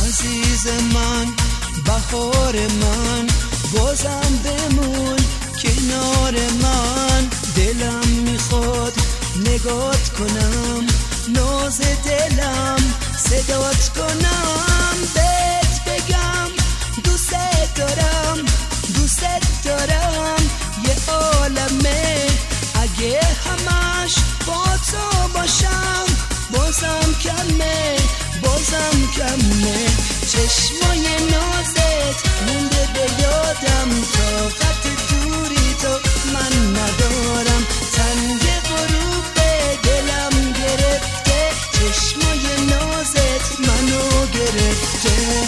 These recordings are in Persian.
عزیز من، بهار من، بازم بمون کنار من. دلم میخواد نگات کنم، ناز دلم صدات کنم، بهت بگم دوست دارم، دوست دارم. یه عالمه اگه همش با تو باشم، بازم کمه، بازم کمه. چشمای نازت مونده به یادم، طاقت دوری تو من ندارم. تنگ غروب دلم گرفته، چشمای نازت منو گرفته.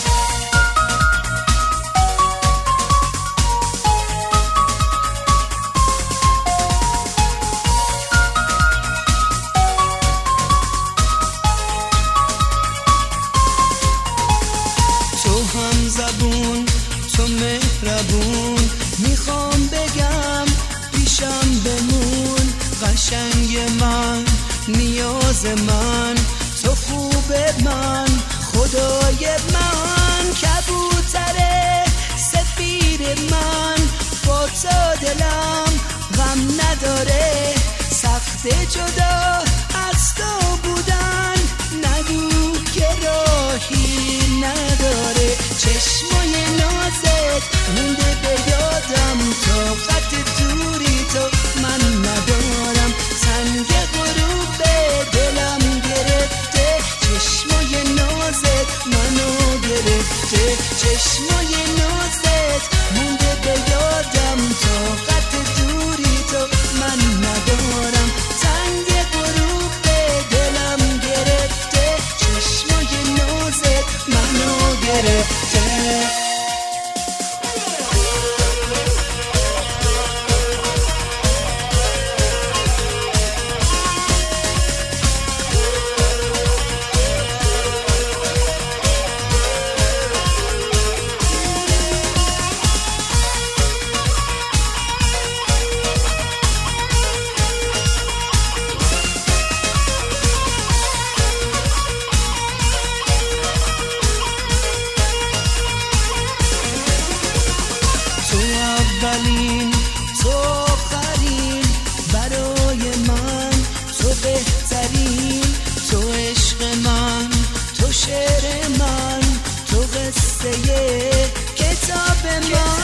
زبون تو مهربون، میخوام بگم پیشم بمون. قشنگ من، نیاز من، تو خوب من، خدای من. کبوتر سفیر من، با تو دلم غم نداره. سخت جدا از تو بودن، نگو که راهی نداره. چشمای نازت مونده به یادم، طاقت دوری تو من ندارم. سنگ غروب دلم گرفته، چشمای نازت منو گرفته. چشمای نازت مونده به یادم، طاقت دوری تو من ندارم. سنگ غروب دلم گرفته، چشمای نازت منو گرفته. اولین تو آخرین، برای من تو بهترین. تو عشق من، تو شعر من، تو قصه کتاب من.